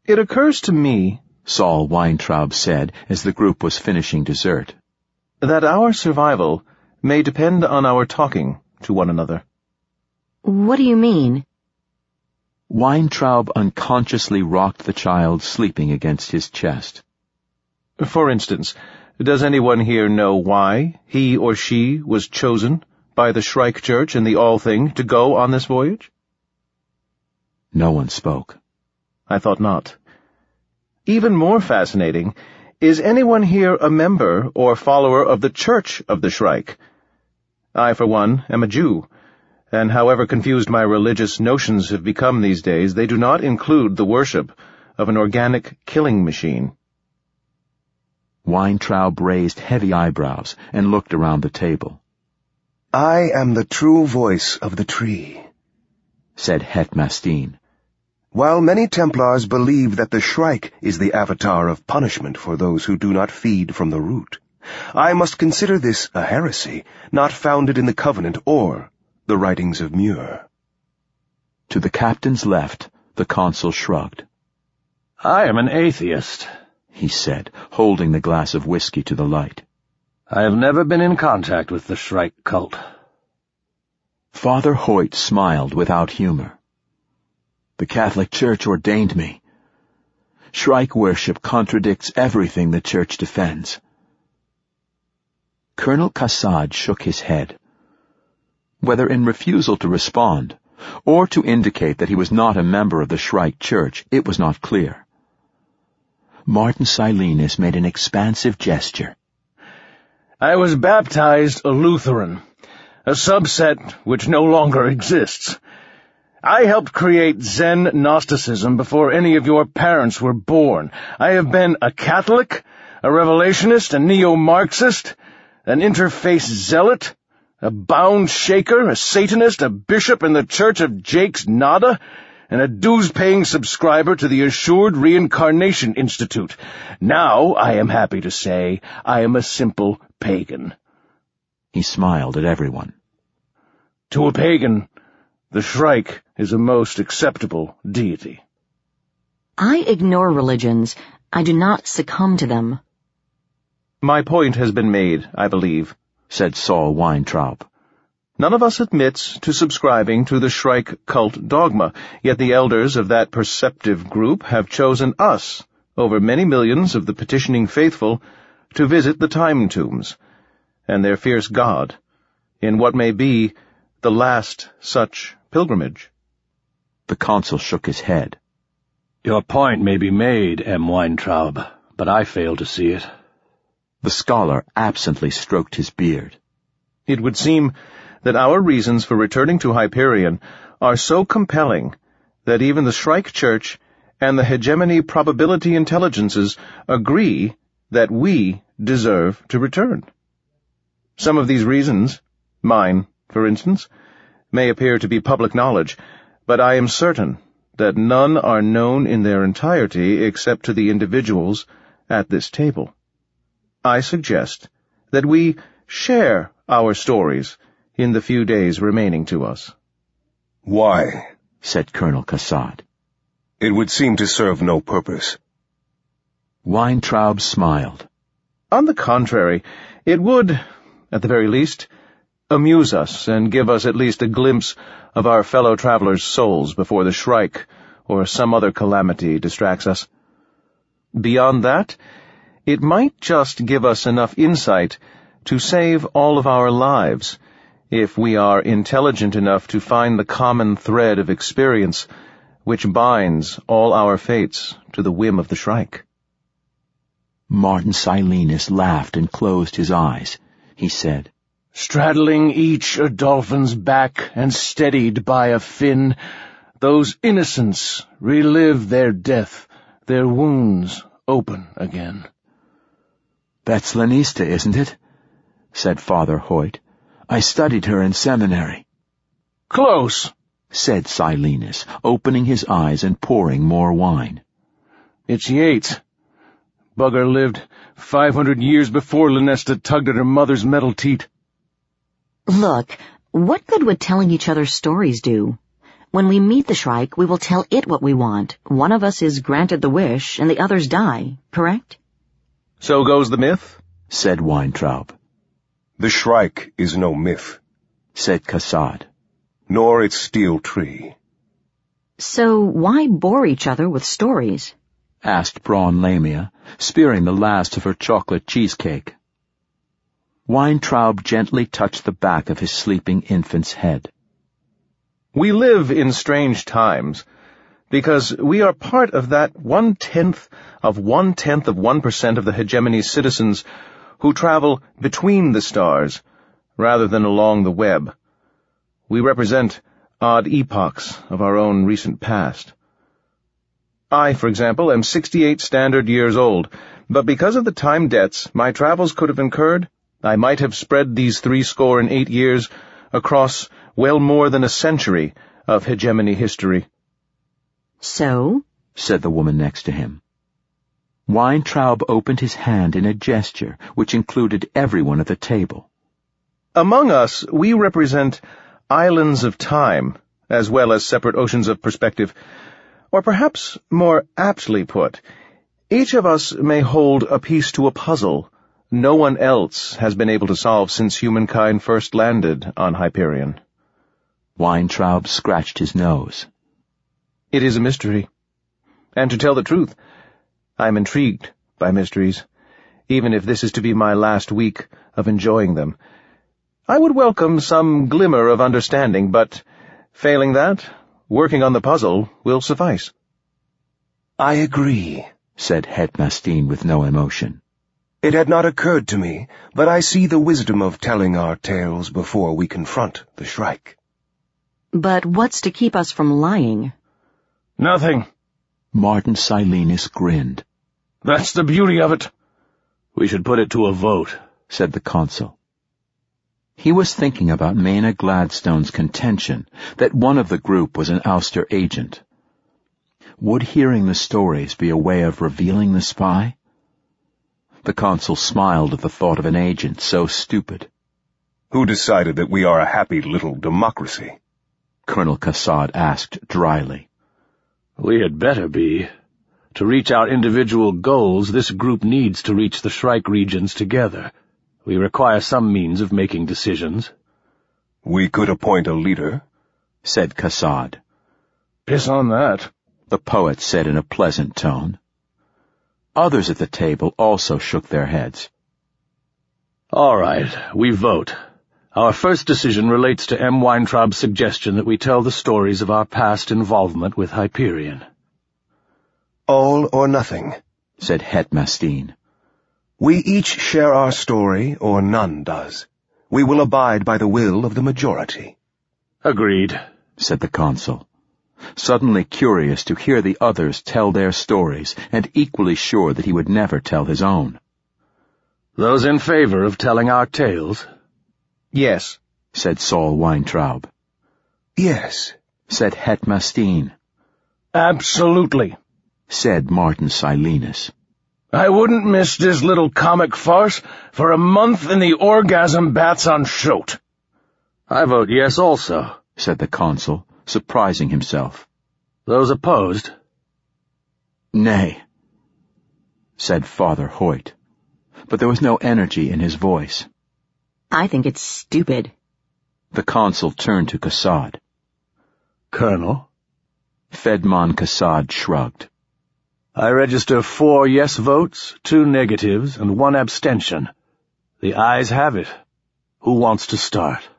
It occurs to me, Saul Weintraub said as the group was finishing dessert, that our survival may depend on our talking to one another. What do you mean? Weintraub unconsciously rocked the child sleeping against his chest. For instance, does anyone here know why he or she was chosen by the Shrike Church and the Althing to go on this voyage? No one spoke. I thought not. Even more fascinating, is anyone here a member or follower of the Church of the Shrike? I, for one, am a Jew, and however confused my religious notions have become these days, they do not include the worship of an organic killing machine. Weintraub raised heavy eyebrows and looked around the table. I am the true voice of the tree, said Het Mastine. While many Templars believe that the Shrike is the avatar of punishment for those who do not feed from the root, I must consider this a heresy, not founded in the Covenant or the writings of Muir. To the captain's left, the consul shrugged. I am an atheist, he said, holding the glass of whiskey to the light. I have never been in contact with the Shrike cult. Father Hoyt smiled without humor. The Catholic Church ordained me. Shrike worship contradicts everything the Church defends. Colonel Kassad shook his head. Whether in refusal to respond, or to indicate that he was not a member of the Shrike Church, it was not clear. Martin Silenus made an expansive gesture. I was baptized a Lutheran, a subset which no longer exists. I helped create Zen Gnosticism before any of your parents were born. I have been a Catholic, a Revelationist, a Neo-Marxist, an interface zealot, a bound shaker, a Satanist, a bishop in the Church of Jake's Nada, and a dues-paying subscriber to the Assured Reincarnation Institute. Now, I am happy to say, I am a simple pagan. He smiled at everyone. To a pagan, the Shrike is a most acceptable deity. I ignore religions. I do not succumb to them. My point has been made, I believe, said Saul Weintraub. None of us admits to subscribing to the Shrike cult dogma, yet the elders of that perceptive group have chosen us, over many millions of the petitioning faithful, to visit the time tombs, and their fierce god, in what may be the last such pilgrimage. The consul shook his head. Your point may be made, M. Weintraub, but I fail to see it. The scholar absently stroked his beard. It would seem that our reasons for returning to Hyperion are so compelling that even the Shrike Church and the hegemony probability intelligences agree that we deserve to return. Some of these reasons, mine, for instance, may appear to be public knowledge, but I am certain that none are known in their entirety except to the individuals at this table. I suggest that we share our stories in the few days remaining to us. Why? Said Colonel Kassad. It would seem to serve no purpose. Weintraub smiled. On the contrary, it would, at the very least, amuse us and give us at least a glimpse of our fellow travelers' souls before the Shrike or some other calamity distracts us. Beyond that, it might just give us enough insight to save all of our lives, if we are intelligent enough to find the common thread of experience which binds all our fates to the whim of the Shrike. Martin Silenus laughed and closed his eyes. He said, Straddling each a dolphin's back and steadied by a fin, those innocents relive their death, their wounds open again. That's Lanista, isn't it? Said Father Hoyt. I studied her in seminary. Close, said Silenus, opening his eyes and pouring more wine. It's Yates. Bugger lived 500 years before Lanesta tugged at her mother's metal teat. Look, what good would telling each other stories do? When we meet the Shrike, we will tell it what we want. One of us is granted the wish, and the others die, correct? So goes the myth, said Weintraub. The Shrike is no myth, said Kassad. Nor its steel tree. So why bore each other with stories? Asked Braun Lamia, spearing the last of her chocolate cheesecake. Weintraub gently touched the back of his sleeping infant's head. We live in strange times, because we are part of that 1/10 of 1% of the hegemony's citizens who travel between the stars, rather than along the web. We represent odd epochs of our own recent past. I, for example, am 68 standard years old, but because of the time debts my travels could have incurred, I might have spread these 68 years across well more than a century of hegemony history. So? Said the woman next to him. Weintraub opened his hand in a gesture which included everyone at the table. Among us, we represent islands of time, as well as separate oceans of perspective. Or perhaps, more aptly put, each of us may hold a piece to a puzzle no one else has been able to solve since humankind first landed on Hyperion. Weintraub scratched his nose. It is a mystery. And to tell the truth, I am intrigued by mysteries, even if this is to be my last week of enjoying them. I would welcome some glimmer of understanding, but, failing that, working on the puzzle will suffice. I agree, said Hetmastine with no emotion. It had not occurred to me, but I see the wisdom of telling our tales before we confront the Shrike. But what's to keep us from lying? Nothing. Martin Silenus grinned. That's the beauty of it. We should put it to a vote, said the consul. He was thinking about Maina Gladstone's contention that one of the group was an ouster agent. Would hearing the stories be a way of revealing the spy? The consul smiled at the thought of an agent so stupid. Who decided that we are a happy little democracy? Colonel Kassad asked dryly. We had better be. To reach our individual goals, this group needs to reach the Shrike regions together. We require some means of making decisions. We could appoint a leader, said Kassad. Piss on that, the poet said in a pleasant tone. Others at the table also shook their heads. All right, we vote. Our first decision relates to M. Weintraub's suggestion that we tell the stories of our past involvement with Hyperion. All or nothing, said Hetmastine. We each share our story, or none does. We will abide by the will of the majority. Agreed, said the consul, suddenly curious to hear the others tell their stories and equally sure that he would never tell his own. Those in favor of telling our tales? Yes, said Saul Weintraub. Yes, said Hetmastine. Absolutely, said Martin Silenus. I wouldn't miss this little comic farce for a month in the orgasm baths on Shote. I vote yes also, said the consul, surprising himself. Those opposed? Nay, said Father Hoyt, but there was no energy in his voice. I think it's stupid. The consul turned to Kassad. Colonel? Fedman Kassad shrugged. I register 4 yes votes, 2 negatives, and 1 abstention. The ayes have it. Who wants to start?